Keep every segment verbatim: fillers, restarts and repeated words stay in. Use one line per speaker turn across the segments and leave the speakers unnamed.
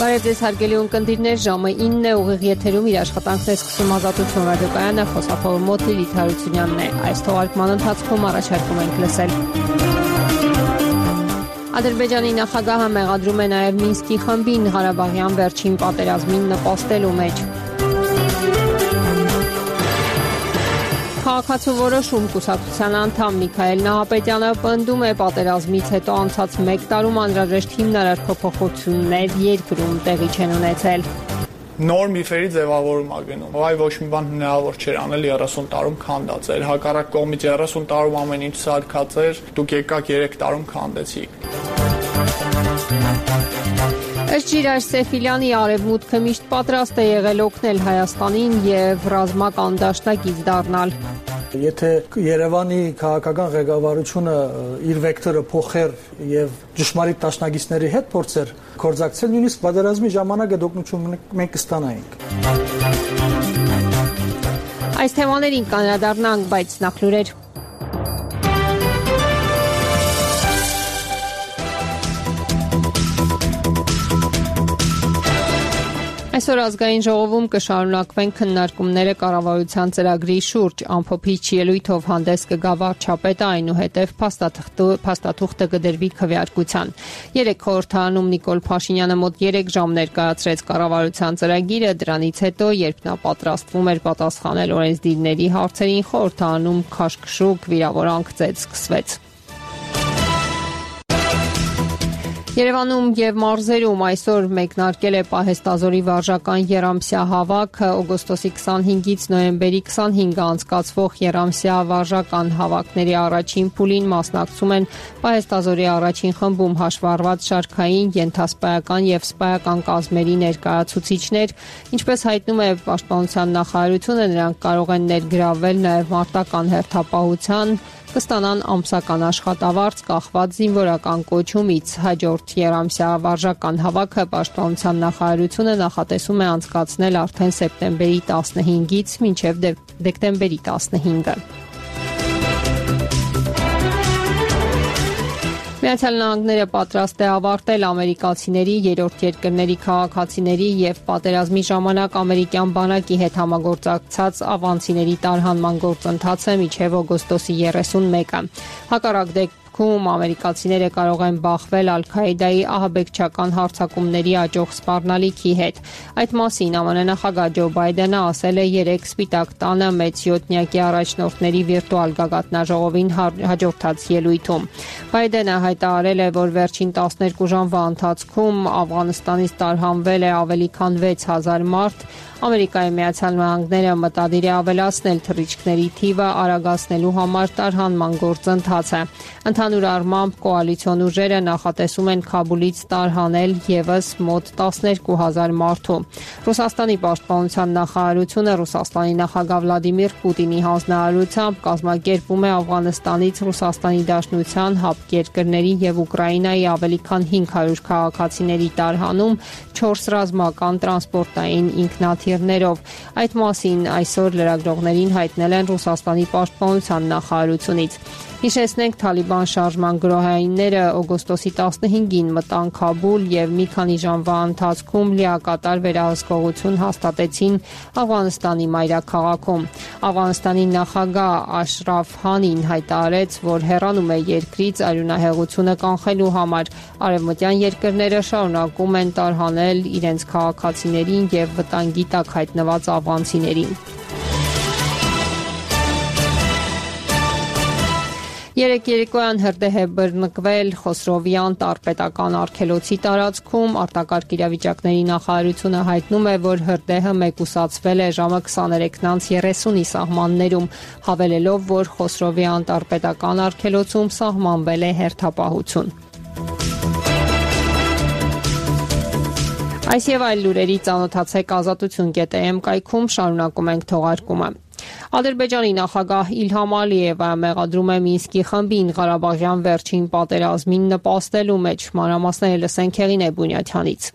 Բարև ձեզ հարգելի ունկնդիրներ, ժամը ինն է, ուղիղ եթերում իր աշխատանքն է սկսում Ազատություն ռադիոկայանը, խոսափողը մոտ Լիլիթ Հարությունյանն է։ Այս թողարկման ընթացքում առաջարկում ենք լսել. Ադրբեջանի նախագահը մեղադրում է նաև Մինսկի խմբին Ղարաբաղյան վերջին պատերազմին նպաստելու մեջ։ Քաղաքացու որոշում կուսակցության անդամ Միքայել Նահապետյանը պնդում է պատերազմից հետո անցած մեկ տարում անհրաժեշտ հիմնարար փոփոխություններ երկրում տեղի չեն ունեցել։
Նոր միֆերի ձևավորում ա գնում։ Այ ոչ մի բան հնարավոր չէր անել երեսուն տարում քանդած էր։ Հակառակ կողմից երեսուն տարում ամեն ինչ սարքած էր, դուք եկաք երեք տարում քանդեցիք։
Ըստ Ժիրայր Սեֆիլյանի արևմուտքը միշտ պատրաստ է եղել օգնել Հայաստանին եւ ռազմական դաշնակից դառնալ։
Եթե Երևանի քաղաքական ղեկավարությունը իր վեկտորը փոխեր եւ ճշմարիտ դաշնակիցների հետ փորձեր կորձակցել, նույնիսկ պատերազմի ժամանակ այդ օգնությունը մենք կստանայինք։
Այս թեմաներին կանրադառնանք, բայց նախ լուրեր։ Այսօր ազգային ժողովում կշարունակվեն քննարկումները կառավարության ծրագրի շուրջ, ամփոփիչ ելույթով հանդես կգա վարչապետը, այնուհետև փաստաթուղթը կդրվի քվեարկության։ Երեք խորհրդարանում Նիկոլ Փաշինյանը մոտ երեք ժամ ներկայացրեց կառավարության ծրագիրը, դրանից հետո, երբ նա պատրաստվում էր պատասխանել օրենսդիրների հարցերին, խորհրդարանում քաշքշուկ վիրավորանք ծեծ սկսվեց։ Երևանում եւ մարզերում այսօր մեկնարկել է պահեստազորի վարժական եռամսյա հավաքը, օգոստոսի քսանհինգից նոյեմբերի քսանհինգը անցկացվող եռամսյա վարժական հավաքների առաջին փուլին մասնակցում են պահեստազորի առաջին խմբում հաշվառված շարքային, ենթասպայական եւ սպայական կազմերի ներկայացուցիչներ, ինչպես հայտնում է Պաշտպանության նախարարությունը, նրանք կարող են ներգրավվել նաեւ մարտական հերթապահության, կստանան ամսական աշխատավարձ կախված զինվորական կոչումից։ Հաջորդ եռամսյա վարժական հավաքը Պաշտպանության նախարարությունը նախատեսում է անցկացնել արդեն սեպտեմբերի տասնհինգից մինչև դեկտեմբերի տասնհինգը։ Միացյալ Նահանգները պատրաստ է ավարտել ամերիկացիների, երրորդ երկրների քաղաքացիների եւ պատերազմի ժամանակ ամերիկյան բանակի հետ համագործակցած ավանցիների տարհանման գործընթացը մինչեւ օգոստոսի երեսունմեկը։ Հակառակ դեպքում ամերիկացիները կարող են բախվել Ալ-Քաիդայի ահաբեկչական հարձակումների աճող սպառնալիքի հետ։ Այդ մասին ԱՄՆ նախագահ Ջո Բայդենը ասել է երեք Սպիտակ տանը մեծ յոթնյակի առաջնորդների վիրտուալ գագաթնաժողովին հաջորդած ելույթում։ Բայդենը հայտարարել է, որ վերջին տասներկու ժամվա ընթացքում Աֆղանստանից տարհանվել է ավելի քան վեց հազար մարդ։ Ամերիկայի Միացյալ Նահանգները մտադիր է ավելացնել թռիչքների թիվը արագացնելու համար տարհանման գործընթացը։ Ընդհանուր առմամբ կոալիցիոն ուժերը նախատեսում են Քաբուլից տարհանել եւս մոտ տասներկու հազար մարդու։ Ռուսաստանի պաշտպանության նախարարությունը Ռուսաստանի նախագահ Վլադիմիր Պուտինի հանձնարարությամբ կազմակերպում է Աֆղանստանից Ռուսաստանի Դաշնության, ՀԱՊԿ երկրների եւ Ուկրաինայի ավելի քան հինգ հարյուր քաղաքացիների տարհանում չորս ռազմական տրանսպորտային ինքնաթիռներով։ Այդ մասին այսօր լրագրողներին հայտնել են Ռուսաստանի պաշտպանության նախարարությունից։ Հիշեցնենք, Թալիբան շարժման գրոհայինները օգոստոսի տասնհինգին մտան Քաբուլ եւ մի քանի ժամվա ընթացքում լիակատար վերահսկողություն հաստատեցին Աֆղանստանի մայրաքաղաքում։ Աֆղանստանի նախագահ Աշրաֆ Հանին հայտարարեց, որ հեռանում է երկրից արյունահեղությունը կանխելու համար։ Արևմտյան երկրները շարունակում են տարհանել իրենց քաղաքացիներին եւ վտանգի տակ հայտնված աֆղանցիներին։ Երեք երեկոյան հրդեհ է բռնկվել Խոսրովյան տարպետական արգելոցի տարածքում։ Արտակարգ իրավիճակների նախարարությունը հայտնում է, որ հրդեհը մեկուսացվել է ժամը քսաներեքից երեսունի սահմաններում, հավելելով, որ Խոսրովյան տարպետական արգելոցում սահմանվել է հերթապահություն։ Այս եւ այլ լուրերի ծանոթացեք ազատություն կետ է էմ կայքում, շարունակում ենք թողարկումը։ Ադրբեջանի նախագահ Իլհամ Ալիևը մեղադրում է Մինսկի խմբին Ղարաբաղյան վերջին պատերազմին նպաստելու մեջ։ Մանրամասները լսենք Հեղինե Բունյաթյանից։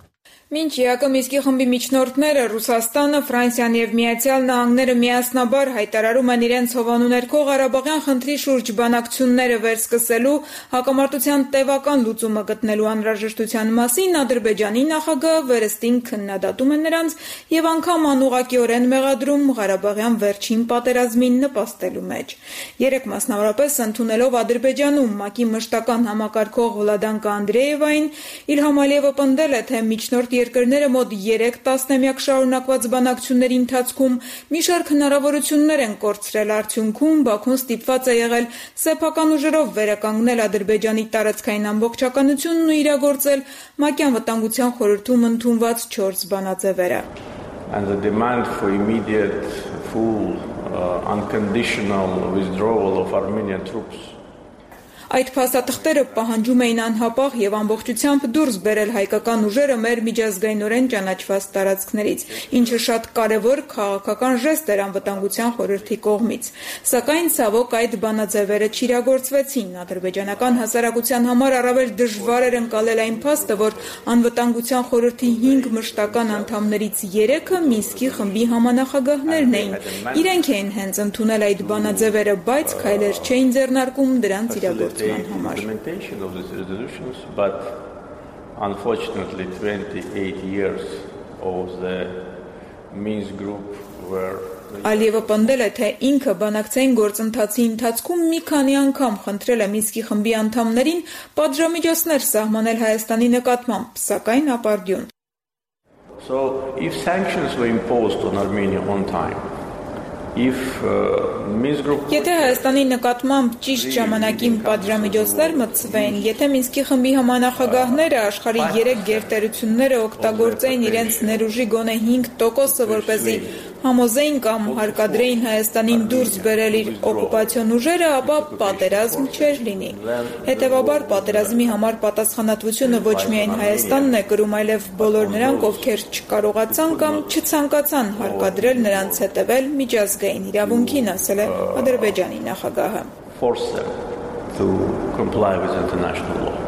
Մինչ ԵԱԿ Մինսկի խմբի միջնորդները Ռուսաստանը, Ֆրանսիան եւ Միացյալ Նահանգները միասնաբար հայտարարում են իրենց հովանու ներքո Ղարաբաղյան խնդրի շուրջ բանակցությունները վերսկսելու, հակամարտության տևական լուծումը գտնելու անհրաժեշտության մասին Ադրբեջանի նախագահը վերստին քննադատում է նրանց եւ անգամ անուղղակիորեն մեղադրում Ղարաբաղյան վերջին պատերազմին նպաստելու մեջ։ Երեք մասնավորապես ընդունելով Ադրբեջանում ՄԱԿ-ի մշտական համակարգող Վլադանկա Անդրեևային, Իլհամ Ալիևը պնդել է, թե միջնորդ երկրները մոտ երեք տասնամյակ շարունակված բանակցությունների ընթացքում մի շարք հնարավորություններ են կորցրել, արդյունքում Բաքուն ստիպված է եղել սեփական ուժերով վերականգնել Ադրբեջանի տարածքային ամբողջականությունն ու իրագործել ՄԱԿ-ի անվտանգության խորհրդում ընդունված չորս բանաձևերը։
And the demand for immediate full uh, unconditional withdrawal of Armenian troops.
Այդ փաստաթղթերը պահանջում էին անհապաղ եւ ամբողջությամբ դուրս բերել հայկական ուժերը մեր միջազգայինորեն ճանաչված տարածքներից, ինչը շատ կարեւոր քաղաքական ժեստ էր անվտանգության խորհրդի կողմից։ Սակայն ցավոք այդ բանաձևերը չիրագործվեցին։ Ադրբեջանական հասարակության համար առավել դժվար էր ընկալել այն փաստը, որ անվտանգության խորհրդի հինգ մշտական անդամներից երեքը Մինսկի խմբի համանախագահներն էին։ Իրենք էին հենց ընդունել այդ բանաձևերը, բայց քայլեր չէին ձեռնարկում դրանց իրագործել
implementation of these resolutions, but unfortunately twenty-eight years of the Minsk group were
Ալիևը պնդել է, թե ինքը բանակցային գործընթացի ընթացքում մի քանի անգամ խնդրել է Մինսկի խմբի անդամներին պատժամիջոցներ սահմանել Հայաստանի նկատմամբ, սակայն ապարդյուն։
So if sanctions were imposed on Armenia on time, If uh, Minsk group
Եթե Հայաստանի նկատմամբ ճիշտ ժամանակին պատժամիջոցներ մտցվեն, եթե Մինսկի խմբի համանախագահները աշխարհի երեք գերտերությունները օգտագործեին իրենց ներուժի գոնե հինգ տոկոսը, որպեսզի համոզեին կամ հարկադրեին Հայաստանին դուրս բերել իր օկուպացիոն ուժերը, ապա պատերազմ չէր լինի։ Հետևաբար պատերազմի համար պատասխանատվությունը ոչ միայն Հայաստանն է կրում, այլև բոլոր նրանք, ովքեր չկարողացան կամ չցանկացան հարկադրել նրանց հետևել միջազգային իրավունքին, ասել է Ադրբեջանի նախագահը։
Force them to comply with international law.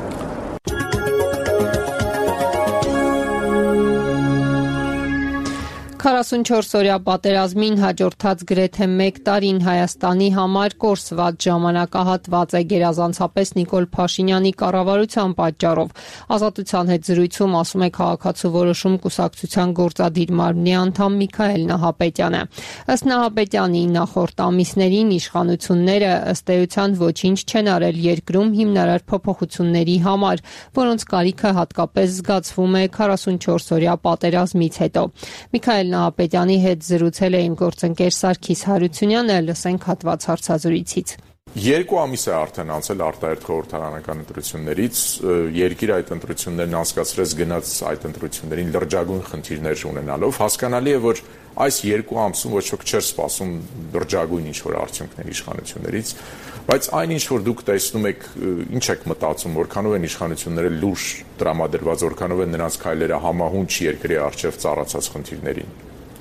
քառասունչորս-օրյա պատերազմին հաջորդած գրեթե մեկ տարին Հայաստանի համար կորսված ժամանակահատված է գերազանցապես Նիկոլ Փաշինյանի կառավարության պատճառով։ Ազատության հետ զրույցում ասում է քաղաքացու որոշում կուսակցության գործադիր մարմնի անդամ Միքայել Նահապետյանը։ Ըստ Նահապետյանի, նախորդ ամիսներին իշխանությունները ըստ էության ոչինչ չեն արել երկրում հիմնարար փոփոխությունների համար, որոնց կարիքը հատկապես զգացվում է քառասունչորս-օրյա պատերազմից հետո։ Միքայել Նահապետյանի հետ զրուցել է իմ գործընկեր Սարգիս Հարությունյանը, լսենք հատված հարցազրույցից։
Երկու ամիս է արդեն անցել արտահերթ խորհրդարանական ընտրություններից, երկիրը այդ ընտրություններն անցկացրեց գնաց այդ ընտրություններին լրջագույն խնդիրներ ունենալով, հասկանալի է, որ այս երկու ամսում ոչ ոք չէր սպասում լրջագույն ինչ-որ արդյունքներ իշխանություններից, բայց այն ինչ որ դուք տեսնում եք, ինչ եք մտածում, որքանով են իշխանությունները լուրջ տրամադրված, որքանով են նրանց քայլերը համահունչ երկրի առջև ծառացած խնդիրներին։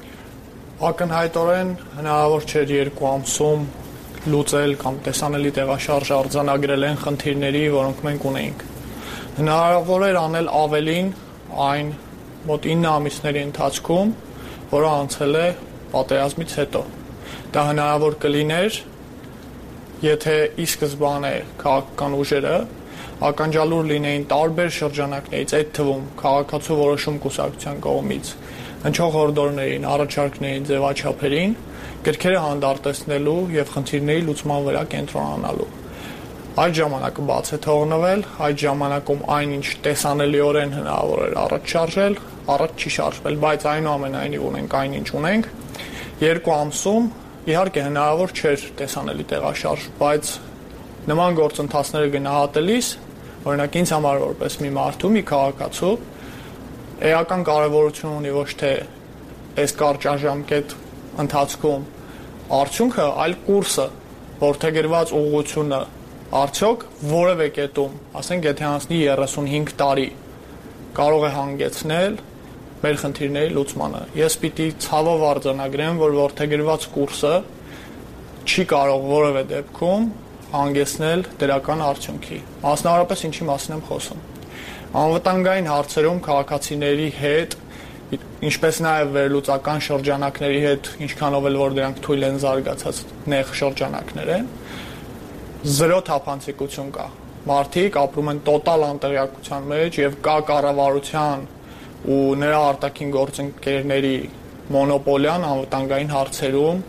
Ակնհայտորեն հնարավոր չէր երկու ամսում լուծել կամ տեսանելի տեղաշարժ արձանագրել են խնդիրների, որոնք մենք ունեինք։ Հնարավոր էր անել ավելին այն մոտ ինը ամիսների ընթացքում, որը անցել է պատերազմից հետո։ Դա հնարավոր կլիներ, եթե ի սկզբանե քաղաքական ուժերը ականջալուր լինեին տարբեր շրջանակներից, այդ թվում քաղաքացու որոշում կուսակցության կողմից հնչող հորդորներին, առաջարկներին, ձևաչափերին, գրքերը հանդարտեցնելու եւ խնդիրների լուծման վրա կենտրոնանալու։ Այդ ժամանակը բաց է թողնվել, այդ ժամանակում այնինչ տեսանելիորեն հնարավոր էր առաջ շարժել, առաջ չի շարժվել, բայց այնուամենայնիվ ունենք այնինչ ունենք։ Երկու ամսում իհարկե հնարավոր չէր տեսանելի տեղաշարժ, բայց նման գործընթացները գնահատելիս, օրինակ ինձ համար որպես մի մարդու, մի քաղաքացու, էական կարևորություն ունի ոչ թե այս կարճաժամկետ ընթացքում արդյունքը, այլ կուրսը, որդեգրված ուղղությունը, արդյոք որևէ կետում, ասենք եթե անցնի երեսունհինգ տարի, կարող է հանգեցնել մեր խնդիրների լուծմանը։ Ես պիտի ցավով արձանագրեմ, որ որդեգրված կուրսը չի կարող որևէ դեպքում հանգեցնել դրական արդյունքի։ Մասնավորապես ինչի մասին եմ խոսում։ Անվտանգային հարցերում քաղաքացիների հետ, ինչպես նաև վերլուծական շրջանակների հետ, ինչքանով էլ որ դրանք թույլ են զարգացած նեղ շրջանակներ են, զրո թափանցիկություն կա։ Մարդիկ ապրում են տոտալ անտեղյակության մեջ եւ կա կառավարության ու նրա արտաքին գործընկերների մոնոպոլիան անվտանգային հարցերում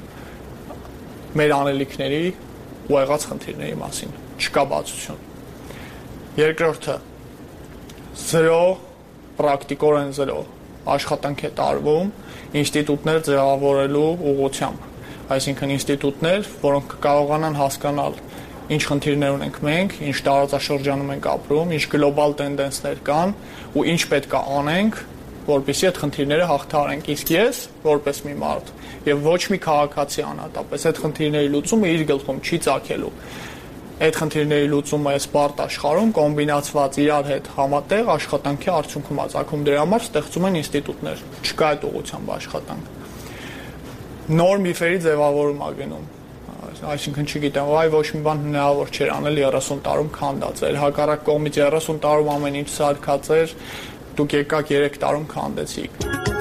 մեր անելիքների ու եղած խնդիրների մասին։ Չկա բացություն։ Երկրորդը զրո, պրակտիկորեն զրո աշխատանք է տարվում ինստիտուտներ ձևավորելու ուղղությամբ, այսինքն ինստիտուտներ, որոնք կարողանան հասկանալ ինչ խնդիրներ ունենք մենք, ինչ տարածաշրջանում ենք ապրում, ինչ գլոբալ տենդենսներ կան ու ինչ պետք է անենք, որպեսզի այդ խնդիրները հաղթահարենք։ Իսկ ես, որպես մի մարդ, եւ ոչ մի քաղաքացի անհատապես, այդ խնդիրների լուծումը իր գլխում չի ծագելու։ Այդ խնդիրների լուծումը այս բարդ աշխարհում կոմբինացված իրար հետ համատեղ աշխատանքի արդյունքում է ծագում։ Դրա համար ստեղծում են ինստիտուտներ, չկա այդ ուղղությամբ աշխատանք։ Նոր միֆերի ձևավորում է գնում, այսինքն չգիտեմ, այ ոչ մի բան հնարավոր չէր անել երեսուն տարում քանդածել, հակառակ կողմից երեսուն տարում ամեն ինչ սարքած էր, դուք եկաք երեք տարում քանդեցիք։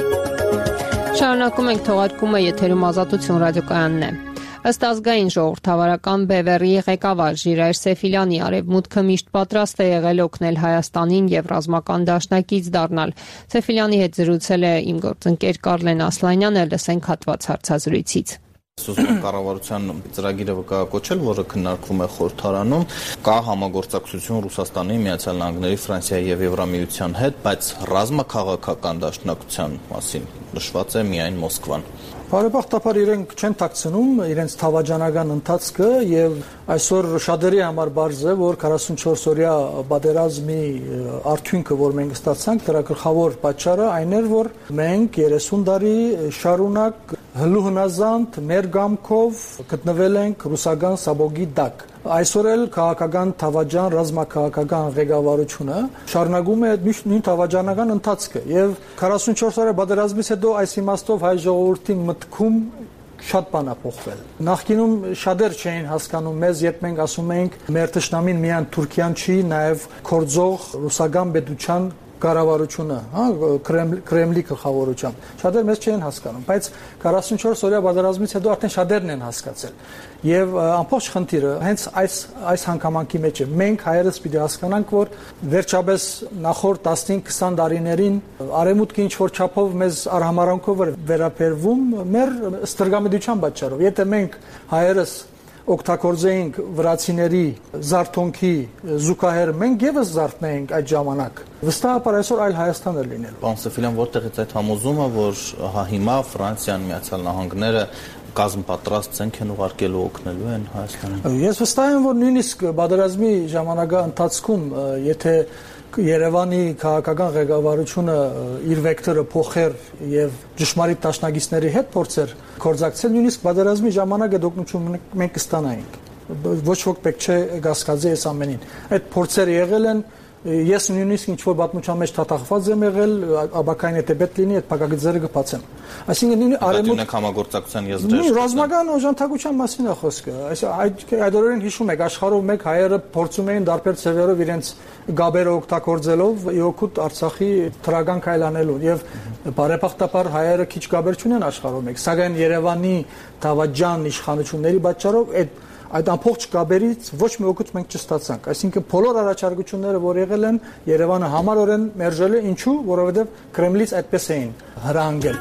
Շարունակում ենք թողարկումը, եթերում Ազատություն ռադիոկայանն է։ Ըստ ազգային ժողովրդավարական բևեռի ղեկավար Ժիրայր Սեֆիլյանի արևմուտքը միշտ պատրաստ է եղել օգնել Հայաստանին եւ ռազմական դաշնակից դառնալ։ Սեֆիլյանի հետ զրուցել է իմ գործընկեր Կարլեն Ասլանյանը, լսենք հատված հարցազրույցից։
Սոզման կառավարության ծրագիրը վկայակոչել, որը քննարկվում է խորհրդարանում, կա համագործակցություն Ռուսաստանի, Միացյալ Նահանգների, Ֆրանսիայի եւ Եվրամիության հետ, բայց ռազմաքաղաքական դաշնակցության մասին նշված է միայն Մոսկվան։
Բարեբախտաբար իրենք չեն ཐակցնում իրենց թավաջանական ընթացքը եւ այսօր շատերի համար բարձ է, որ քառասունչորս օրյա պատերազմի արդյունքը, որ մենք ստացանք, դրա գլխավոր պատճառը այն էր, որ մենք երեսուն տարի շարունակ հլուհնազանդ մեր գամքով գտնվել ենք ռուսական սաբոգի տակ։ Այսօր էլ քաղաքական թավաջան ռազմաքաղաքական ղեկավարությունը շարունակում է նույն թավաջանական ընթացքը եւ քառասունչորս օրյա պատերազմից հետո այս իմաստով հայ ժողովրդի մտքում շատ բան է փոխվել։ Նախկինում շատեր չէին հասկանում մեզ, երբ մենք ասում էինք մեր թշնամին միայն Թուրքիան չի, նաեւ կորձող ռուսական պետության կառավարությունը, հա, Կրեմլի գլխավորությամբ։ Շատեր մեզ չեն հասկանում, բայց քառասունչորս օրյա պատերազմից հետո արդեն շատերն են հասկացել։ Եվ ամբողջ խնդիրը հենց այս այս հանգամանքի մեջ է։ Մենք հայերս պիտի հասկանանք, որ վերջապես նախորդ տասնհինգ քսան տարիներին արևմուտքը ինչ որ չափով մեզ արհամարանքով վերաբերվում մեր ստրգամիջության պատճառով։ Եթե մենք հայերս օգտագործեինք վրացիների զարթոնքի զուգահեռ մենք եւս զարթնեինք այդ ժամանակ, վստահաբար այսօր այլ Հայաստան է լինելու։
Պարոն Սեֆիլյան, որտեղից այդ համոզումը, որ հա հիմա Ֆրանսիան, Միացյալ Նահանգները կազմ պատրաստ ցենք են ուղարկելու օգնելու են Հայաստանին։
Ես վստահ եմ, որ նույնիսկ պատերազմի ժամանակա ընթացքում, եթե Երևանի քաղաքական ղեկավարությունը իր վեկտորը փոխեր եւ ճշմարիտ դաշնակիցների հետ փորձեր կորձակցել, նույնիսկ պատերազմի ժամանակ այդ օգնությունը մենք կստանայինք։ Ոչ ոք պետք չէ գասկածի այս ամենին։ Այդ փորձերը եղել են, ես նույնիսկ ինչ որ պատմության մեջ թաթախված եմ եղել, աբակային եթե պետք լինի, այդ փակագծերը կբացեմ։ Այսինքն նույն արևմուտք
համագործակցության եզրեր։
Ռազմական օժանդակության մասին է խոսքը։ Այս այդ օրերին հիշում եք, աշխարհով մեկ հայերը փորձում էին դարբեր ծևերով իրենց գաբերը օգտագործելով իօքուտ Արցախի թրագան քայլանելու եւ բարեբախտաբար հայերը քիչ գաբեր չունեն աշխարհով մեկ, սակայն Երևանի դավաճան իշխանությունների պատճառով այդ այդ ամբողջ գաբերից ոչ մի օգուտ մենք չստացանք։ Այսինքն բոլոր առաջարկությունները, որ եղել են, Երևանը համառորեն մերժել է, ինչու, որովհետև Կրեմլից այդպես էին հրահանգել։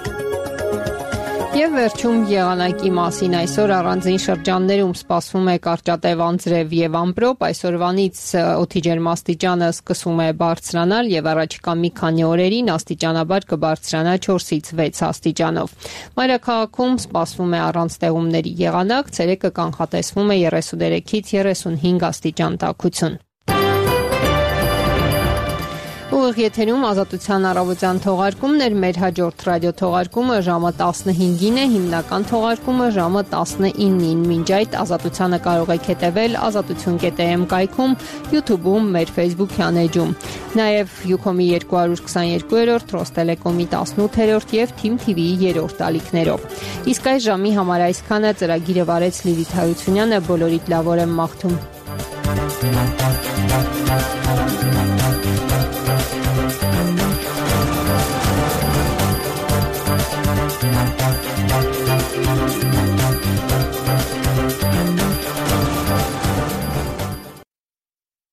Եվ վերջում եղանակի մասին այսօր առանձին շրջաններում սպասվում է կարճատև անձրև եւ ամպրոպ, այսօրվանից օդի ջերմաստիճանը սկսում է բարձրանալ եւ առաջիկա մի քանի օրերին աստիճանաբար կբարձրանա չորսից վեց աստիճանով։ Մայրաքաղաքում սպասվում է առանց տեղումների եղանակ, ցերեկը կանխատեսվում է երեսուներեքից երեսունհինգ աստիճան տաքություն։ Ուղիղ եթերում Ազատության առավոտյան թողարկումներ, մեր հաջորդ ռադիոթողարկումը ժամը տասնհինգին է, հիմնական թողարկումը ժամը տասնինին։ Մինչ այդ Ազատությանը կարող եք հետևել ազատություն կետ է էմ կայքում, YouTube-ում, մեր Facebook-յան էջում։ Նաև Յուքոմի երկու հարյուր քսաներկուերորդ, Ռոստելեկոմի տասնութերորդ եւ Թիմ թի վիի երրորդ ալիքներով։ Իսկ այս ժամի համար այսքանը, ծրագիրը վարեց Լիլիթ Հարությունյանը, բոլորիդ լավ օր եմ մաղթում։